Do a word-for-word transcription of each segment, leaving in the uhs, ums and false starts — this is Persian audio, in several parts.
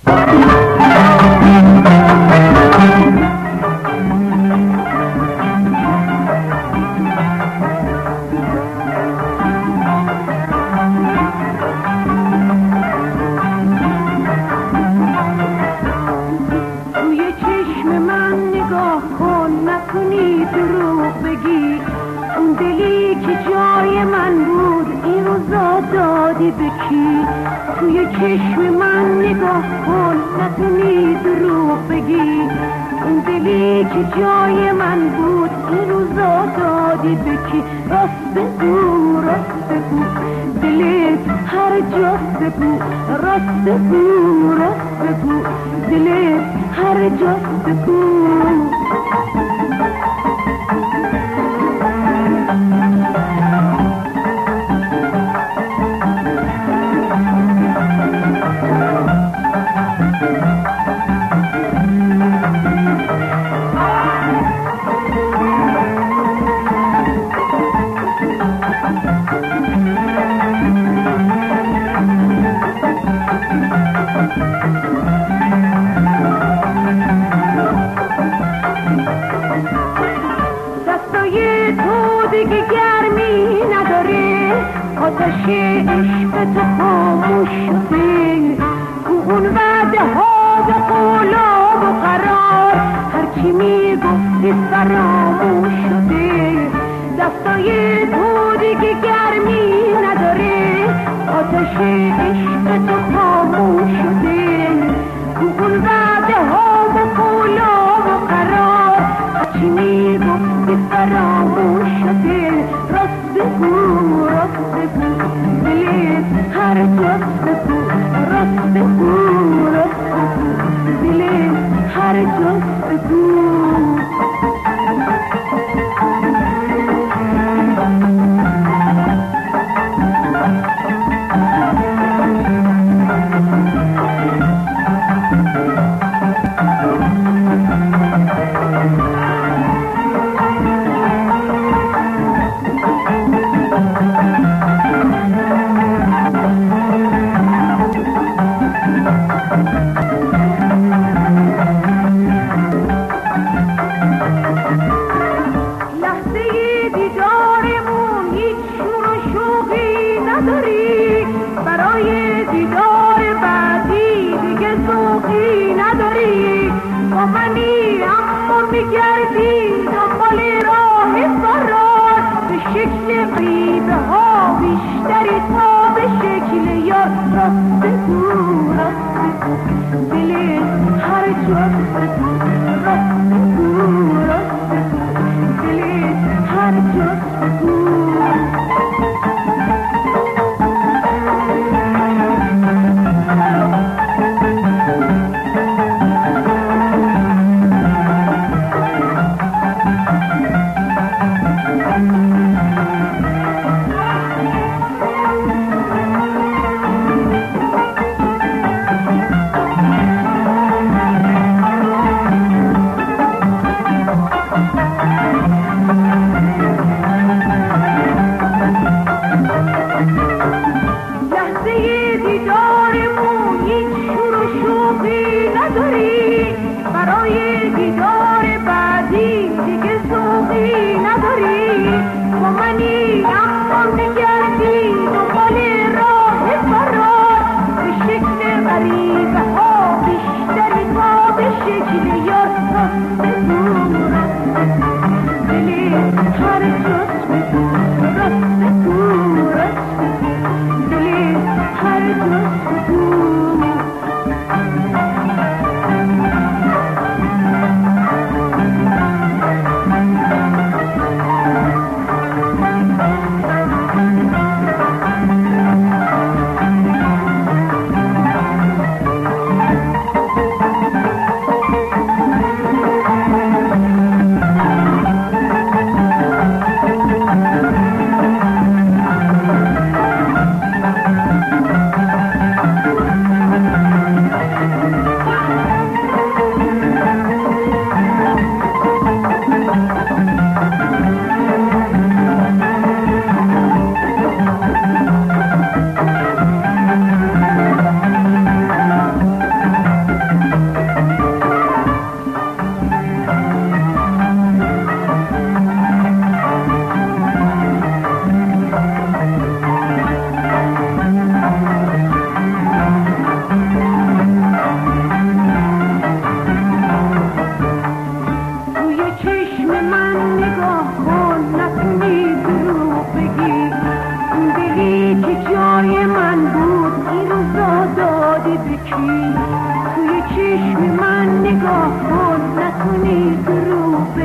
توی چشم من نگاه کن، نتونی دروغ بگی. اون دلی که جای من بود این روزا دادی به کی؟ راست بگو، راست بگو، دلت هر جاست بگو. راست بگو، راست بگو، دلت هر جاست بگو. دستای تو دیگه گرمی نداره، آتش عشق تو خاموش شده. تو اون وعده ها و قولاب و قرار هرچی میگفتی فراموش شده. دستای تو دیگه گرمی نداره، آتش عشق تو خاموش شده. تو اون وعده ها و قولاب و قرار هرچی میگفتی فراموش شده. راست بگو، راست بگو، دلت هر جاست بگو. راست بگو، راست بگو، دلت هر جاست بگو. برای دیدار بعدی دیگه ذوقی نداری. با منی اما میگردی دنبال راه فرار، به شکل غریبه ها بیشتری تا به شکل یار. راست بگو، راست بگو، دلت هر جاست بگو. راست بگو، راست بگو، دلت هر جاست بگو. برای دیدار بعدی دیگه ذوقی نداری. با منی اما میگردی دنبال راه فرار، به شکل غریبه ها بیشتری تا به شکل یار. راست بگو، راست بگو، دلت هر جاست بگو. راست بگو، راست بگو، دلت هر جاست بگو.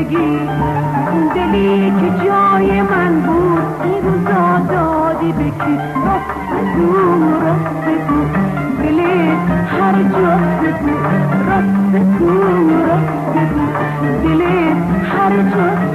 بگی اون دلی که جای من بود این روزا دادی بکی راست بگو راست بگو دلت هر جا بگو راست بگو راست بگو دلت هر جا